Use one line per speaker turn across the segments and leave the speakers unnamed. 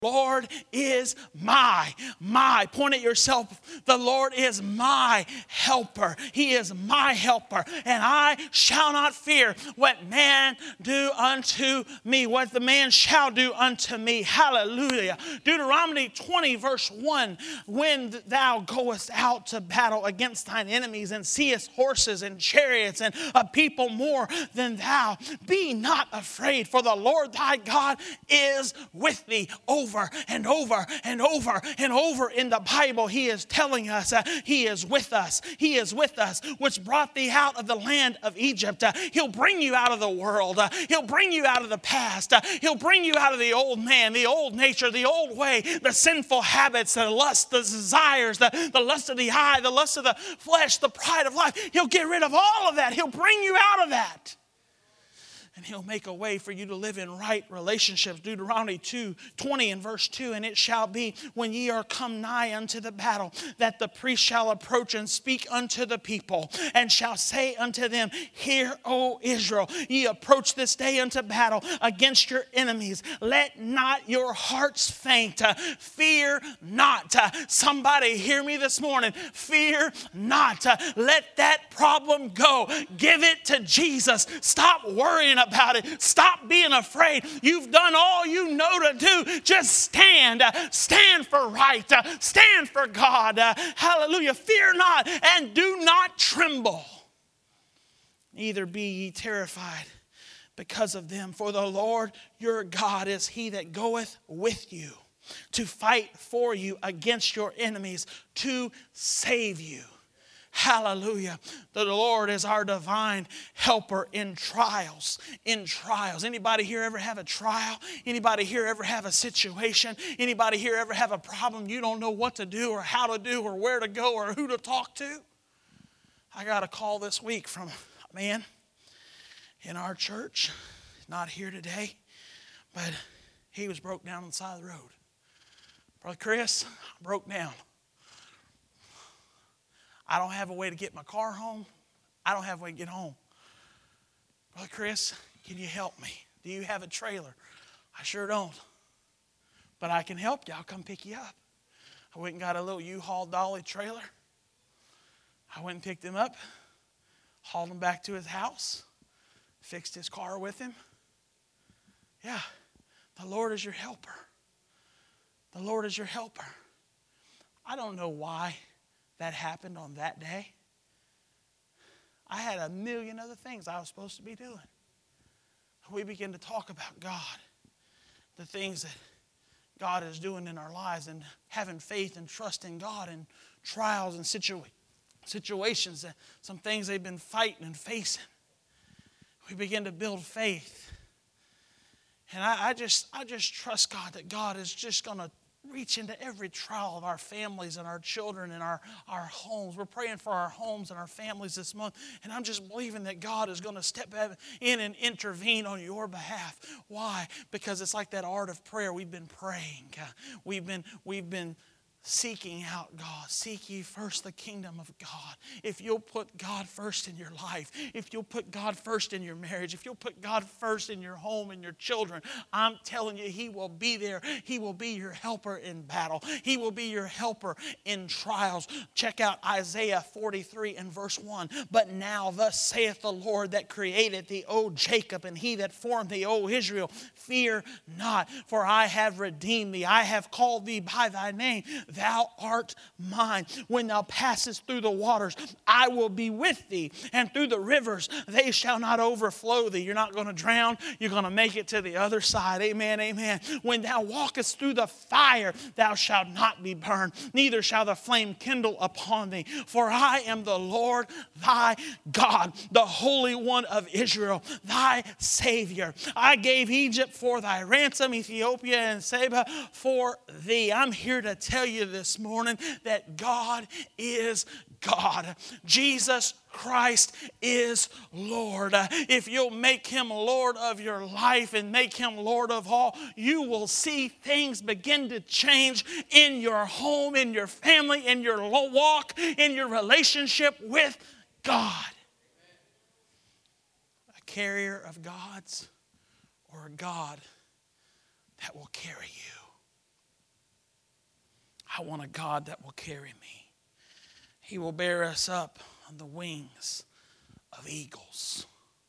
Lord is my. Point at yourself. The Lord is my helper. He is my helper. And I shall not fear what man do unto me. What the man shall do unto me. Hallelujah. Deuteronomy 20 verse 1. When thou goest out to battle against thine enemies and seest horses and chariots and a people more than thou, be not afraid, for the Lord thy God is with thee. Over and over and over and over in the Bible, he is telling us he is with us. He is with us, which brought thee out of the land of Egypt. He'll bring you out of the world. He'll bring you out of the past. He'll bring you out of the old man, the old nature, the old way, the sinful habits, the lust, the desires, the lust of the eye, the lust of the flesh, the pride of life. He'll get rid of all of that. He'll bring you out of that. And he'll make a way for you to live in right relationships. Deuteronomy 20 and verse 2. And it shall be when ye are come nigh unto the battle, that the priest shall approach and speak unto the people, and shall say unto them, Hear, O Israel, ye approach this day unto battle against your enemies. Let not your hearts faint. Fear not. Somebody hear me this morning. Fear not. Let that problem go. Give it to Jesus. Stop worrying about it. Stop being afraid. You've done all you know to do. Just stand. Stand for right. Stand for God. Hallelujah. Fear not and do not tremble. Neither be ye terrified because of them. For the Lord your God is he that goeth with you to fight for you against your enemies, to save you. Hallelujah. The Lord is our divine helper in trials. In trials. Anybody here ever have a trial? Anybody here ever have a situation? Anybody here ever have a problem you don't know what to do or how to do or where to go or who to talk to? I got a call this week from a man in our church. Not here today, but he was broke down on the side of the road. Brother Chris, I broke down. I don't have a way to get my car home. I don't have a way to get home. Brother Chris, can you help me? Do you have a trailer? I sure don't. But I can help you. I'll come pick you up. I went and got a little U-Haul dolly trailer. I went and picked him up, hauled him back to his house, fixed his car with him. Yeah, the Lord is your helper. The Lord is your helper. I don't know why that happened on that day. I had a million other things I was supposed to be doing. We begin to talk about God, the things that God is doing in our lives, and having faith and trust in God in trials and situations, that some things they've been fighting and facing. We begin to build faith. And I just trust God that God is just going to reach into every trial of our families and our children and our homes. We're praying for our homes and our families this month. And I'm just believing that God is going to step in and intervene on your behalf. Why? Because it's like that art of prayer. We've been praying. We've been seeking out God. Seek ye first the kingdom of God. If you'll put God first in your life, if you'll put God first in your marriage, if you'll put God first in your home and your children, I'm telling you, he will be there. He will be your helper in battle. He will be your helper in trials. Check out Isaiah 43 and verse 1. But now thus saith the Lord that created thee, O Jacob, and he that formed thee, O Israel, fear not, for I have redeemed thee. I have called thee by thy name. Thou art mine. When thou passest through the waters, I will be with thee. And through the rivers, they shall not overflow thee. You're not going to drown. You're going to make it to the other side. Amen, amen. When thou walkest through the fire, thou shalt not be burned. Neither shall the flame kindle upon thee. For I am the Lord thy God, the Holy One of Israel, thy Savior. I gave Egypt for thy ransom, Ethiopia and Seba for thee. I'm here to tell you this morning that God is God. Jesus Christ is Lord. If you'll make him Lord of your life and make him Lord of all, you will see things begin to change in your home, in your family, in your walk, in your relationship with God. A carrier of God's, or a God that will carry you. I want a God that will carry me. He will bear us up on the wings of eagles.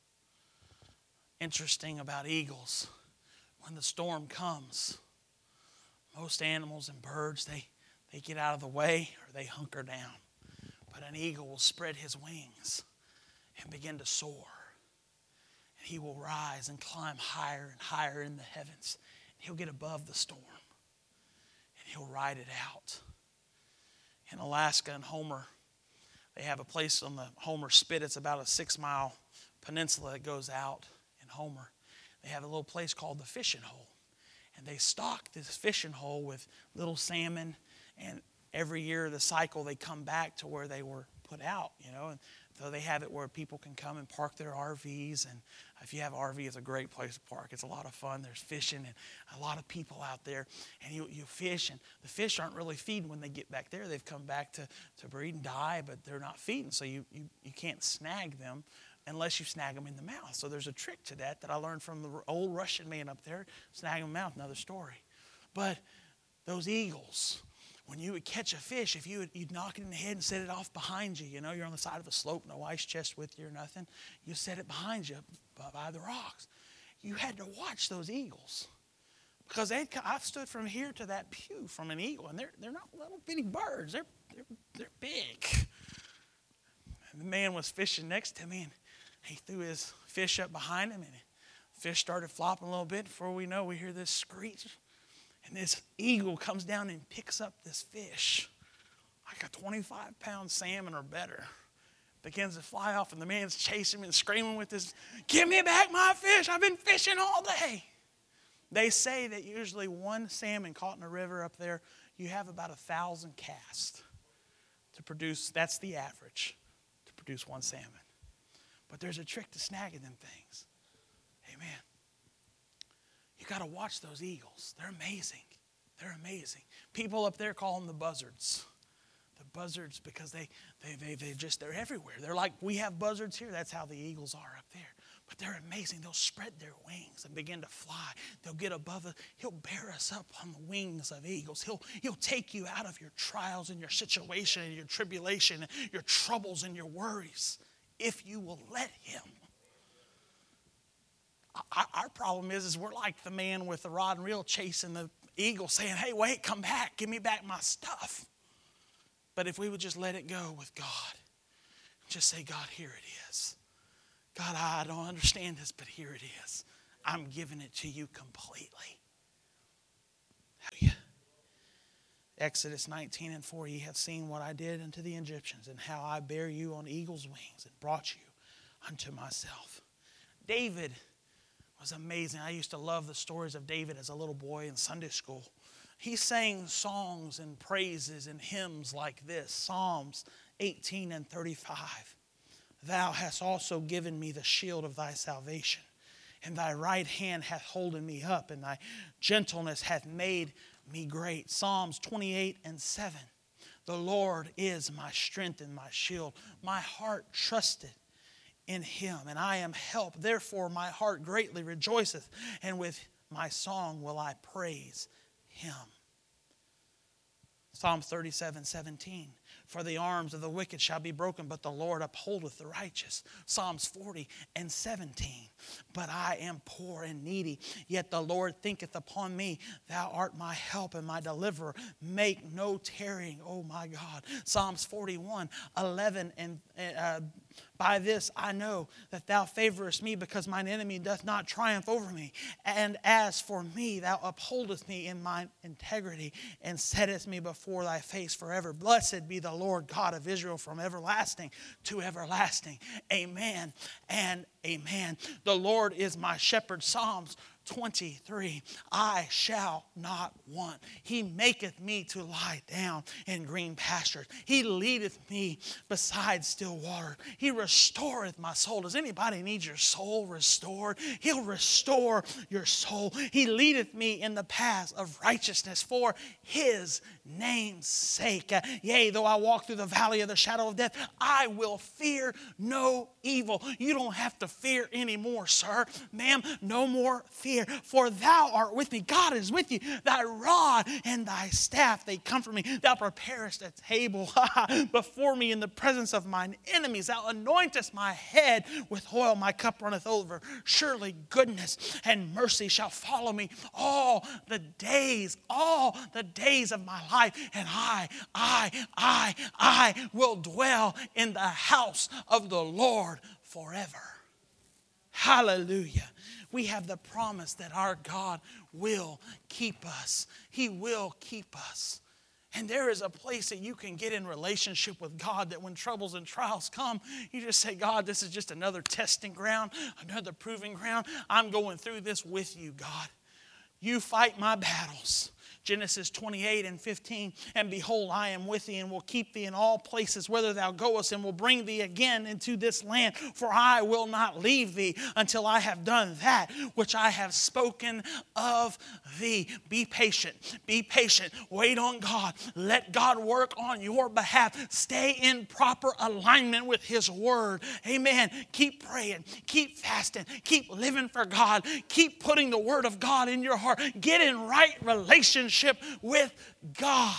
Interesting about eagles, when the storm comes, most animals and birds, they get out of the way or they hunker down. But an eagle will spread his wings and begin to soar. And he will rise and climb higher and higher in the heavens. He'll get above the storm. And he'll ride it out. In Alaska and Homer, they have a place on the Homer Spit. It's about a 6-mile peninsula that goes out in Homer. They have a little place called the Fishing Hole. And they stock this fishing hole with little salmon. And every year the cycle, they come back to where they were put out, And so they have it where people can come and park their RVs. And if you have an RV, it's a great place to park. It's a lot of fun. There's fishing and a lot of people out there. And you fish, and the fish aren't really feeding when they get back there. They've come back to breed and die, but they're not feeding. So you can't snag them unless you snag them in the mouth. So there's a trick to that I learned from the old Russian man up there. Snag them in the mouth, another story. But those eagles, when you would catch a fish, if you'd knock it in the head and set it off behind you, you're on the side of a slope, no ice chest with you or nothing. You set it behind you by the rocks. You had to watch those eagles. Because I've stood from here to that pew from an eagle, and they're not little bitty birds. They're big. And the man was fishing next to me, and he threw his fish up behind him, and the fish started flopping a little bit. Before we know, we hear this screech. And this eagle comes down and picks up this fish, like a 25-pound salmon or better. Begins to fly off, and the man's chasing him and screaming with this, "Give me back my fish. I've been fishing all day." They say that usually one salmon caught in a river up there, you have about 1,000 casts to produce. That's the average to produce one salmon. But there's a trick to snagging them things. Amen. You got to watch those eagles. They're amazing. They're amazing. People up there call them the buzzards. The buzzards, because they're everywhere. They're like we have buzzards here. That's how the eagles are up there. But they're amazing. They'll spread their wings and begin to fly. They'll get above it. He'll bear us up on the wings of eagles. He'll take you out of your trials and your situation and your tribulation, and your troubles and your worries, if you will let him. Our problem is we're like the man with the rod and reel chasing the eagle saying, "Hey, wait, come back. Give me back my stuff." But if we would just let it go with God, just say, "God, here it is. God, I don't understand this, but here it is. I'm giving it to you completely." Hallelujah. Exodus 19:4, "Ye have seen what I did unto the Egyptians, and how I bare you on eagle's wings, and brought you unto myself." David was amazing. I used to love the stories of David as a little boy in Sunday school. He sang songs and praises and hymns like this. Psalms 18:35. "Thou hast also given me the shield of thy salvation, and thy right hand hath holden me up, and thy gentleness hath made me great." Psalms 28:7. "The Lord is my strength and my shield. My heart trusted in him, and I am helped. Therefore my heart greatly rejoiceth, and with my song will I praise him." Psalm 37:17. "For the arms of the wicked shall be broken, but the Lord upholdeth the righteous." Psalms 40:17. "But I am poor and needy, yet the Lord thinketh upon me. Thou art my help and my deliverer. Make no tarrying, O my God." Psalms 41:11. "By this I know that thou favorest me, because mine enemy doth not triumph over me. And as for me, thou upholdest me in mine integrity, and settest me before thy face forever. Blessed be the Lord God of Israel from everlasting to everlasting. Amen and amen." The Lord is my shepherd. Psalms 23. "I shall not want. He maketh me to lie down in green pastures. He leadeth me beside still water. He restoreth my soul." Does anybody need your soul restored? He'll restore your soul. "He leadeth me in the paths of righteousness for his name's sake. Yea, though I walk through the valley of the shadow of death, I will fear no evil." You don't have to fear anymore, sir. Ma'am, no more fear. hear, for thou art with me. God is with you. Thy rod and thy staff, they comfort me. Thou preparest a table before me in the presence of mine enemies. Thou anointest my head with oil. My cup runneth over. Surely goodness and mercy shall follow me all the days of my life. And I will dwell in the house of the Lord forever. Hallelujah. We have the promise that our God will keep us. He will keep us. And there is a place that you can get in relationship with God, that when troubles and trials come, you just say, God, this is just another testing ground, another proving ground. I'm going through this with you, God. You fight my battles. Genesis 28:15, and behold, I am with thee and will keep thee in all places whither thou goest, and will bring thee again into this land. For I will not leave thee until I have done that which I have spoken of thee. Be patient. Be patient. Wait on God. Let God work on your behalf. Stay in proper alignment with His Word. Amen. Keep praying. Keep fasting. Keep living for God. Keep putting the Word of God in your heart. Get in right relationship with God.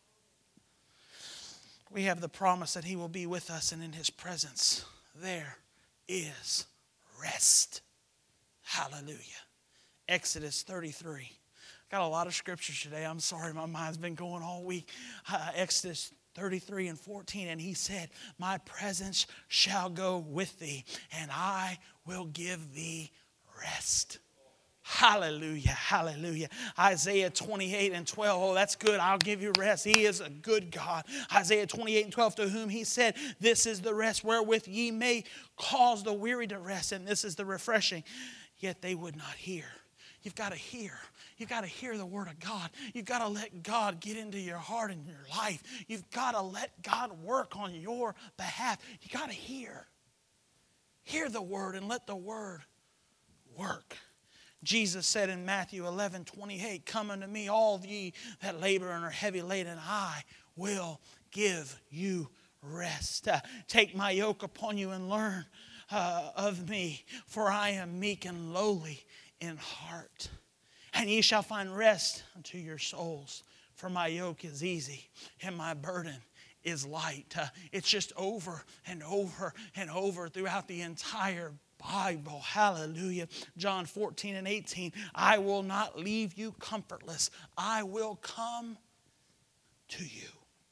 We have the promise that He will be with us, and in His presence there is rest. Hallelujah. Exodus 33. Got a lot of scriptures today. I'm sorry, my mind's been going all week. Exodus 33:14, and He said, my presence shall go with thee, and I will give thee rest. Hallelujah, hallelujah. Isaiah 28:12. Oh, that's good. I'll give you rest. He is a good God. Isaiah 28:12, to whom He said, this is the rest wherewith ye may cause the weary to rest, and this is the refreshing. Yet they would not hear. You've got to hear. You've got to hear the Word of God. You've got to let God get into your heart and your life. You've got to let God work on your behalf. You've got to hear. Hear the Word and let the Word work. Jesus said in Matthew 11:28, come unto me, all ye that labor and are heavy laden, and I will give you rest. Take my yoke upon you and learn of me, for I am meek and lowly in heart. And ye shall find rest unto your souls, for my yoke is easy and my burden is light. It's just over and over and over throughout the entire Bible. Hallelujah. John 14:18. I will not leave you comfortless. I will come to you.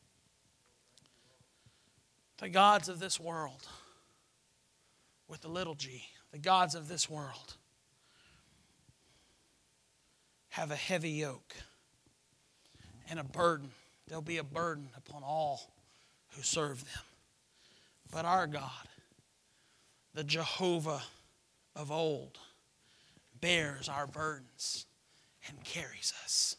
The gods of this world, with the little g, the gods of this world have a heavy yoke and a burden. There'll be a burden upon all who serve them. But our God, the Jehovah of old, bears our burdens and carries us.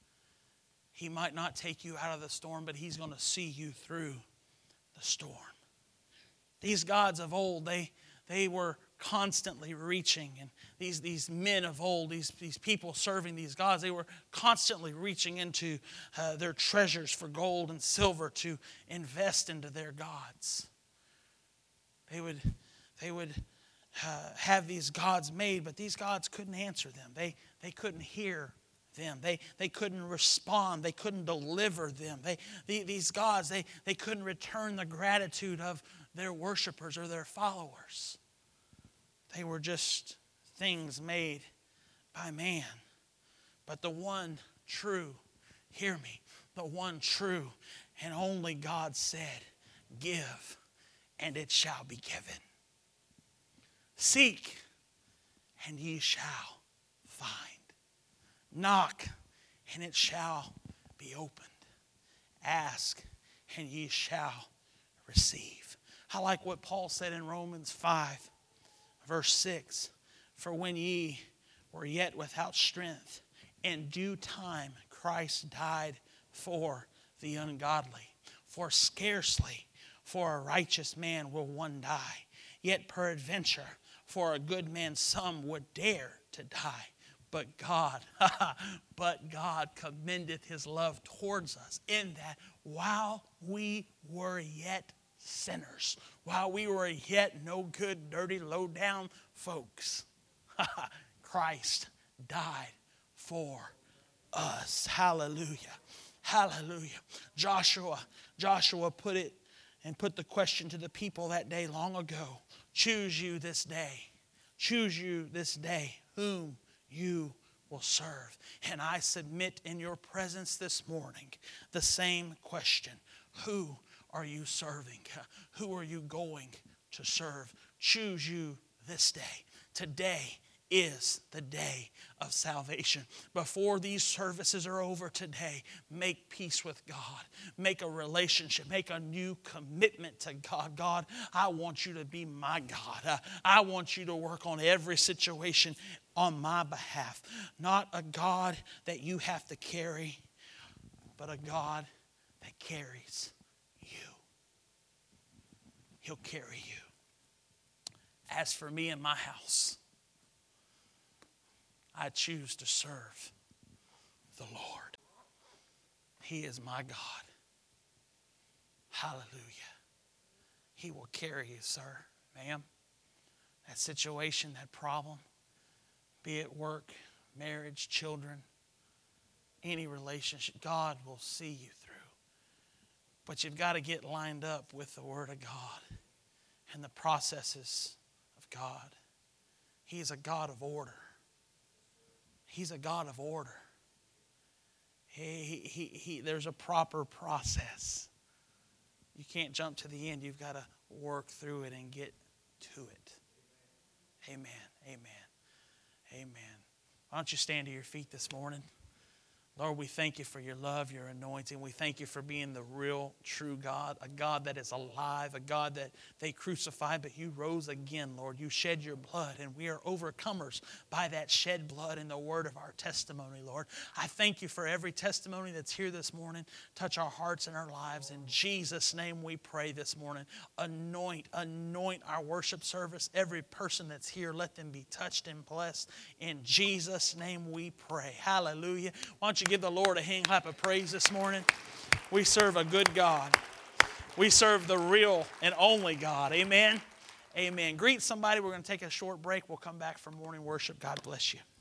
He might not take you out of the storm, but He's going to see you through the storm. These gods of old, they were constantly reaching, and these men of old, these people serving these gods, they were constantly reaching into their treasures for gold and silver to invest into their gods. They would have these gods made, but these gods couldn't answer them. They couldn't hear them. They couldn't respond. They couldn't deliver them. These gods, they couldn't return the gratitude of their worshipers or their followers. They were just things made by man. But the one true, hear me, the one true and only God said, give, and it shall be given. Seek, and ye shall find. Knock, and it shall be opened. Ask, and ye shall receive. I like what Paul said in Romans 5, verse 6. For when ye were yet without strength, in due time Christ died for the ungodly. For scarcely for a righteous man will one die. Yet peradventure for a good man some would dare to die. But God commendeth His love towards us, in that while we were yet sinners, while we were yet no good, dirty, low down folks, Christ died for us. Hallelujah. Hallelujah. Joshua put the question to the people that day long ago. Choose you this day. Choose you this day whom you will serve. And I submit in your presence this morning the same question. Who are you serving? Who are you going to serve? Choose you this day. Today is the day of salvation. Before these services are over today, make peace with God. Make a relationship. Make a new commitment to God. God, I want you to be my God. I want you to work on every situation on my behalf. Not a God that you have to carry, but a God that carries you. He'll carry you. As for me and my house, I choose to serve the Lord. He is my God. Hallelujah. He will carry you, sir, ma'am. That situation, that problem, be it work, marriage, children, any relationship, God will see you through. But you've got to get lined up with the Word of God and the processes of God. He's a God of order. He's a God of order. There's a proper process. You can't jump to the end. You've got to work through it and get to it. Amen. Amen. Amen. Why don't you stand to your feet this morning? Lord, we thank you for your love, your anointing. We thank you for being the real, true God, a God that is alive, a God that they crucified, but you rose again, Lord. You shed your blood, and we are overcomers by that shed blood and the word of our testimony, Lord. I thank you for every testimony that's here this morning. Touch our hearts and our lives. In Jesus' name we pray this morning. Anoint our worship service. Every person that's here, let them be touched and blessed. In Jesus' name we pray. Hallelujah. Why don't you give the Lord a hand clap of praise this morning? We serve a good God. We serve the real and only God. Amen. Amen. Greet somebody. We're going to take a short break. We'll come back for morning worship. God bless you.